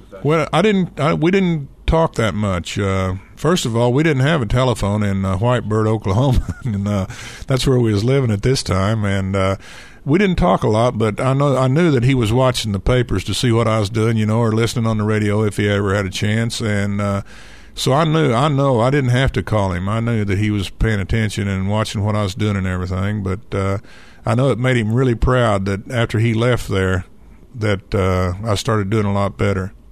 Well, we didn't talk that much. First of all, we didn't have a telephone in Whitebird, Oklahoma, and that's where we was living at this time. And we didn't talk a lot, but I knew that he was watching the papers to see what I was doing, or listening on the radio if he ever had a chance. And so I know I didn't have to call him. I knew that he was paying attention and watching what I was doing and everything. But I know it made him really proud that after he left there, that I started doing a lot better.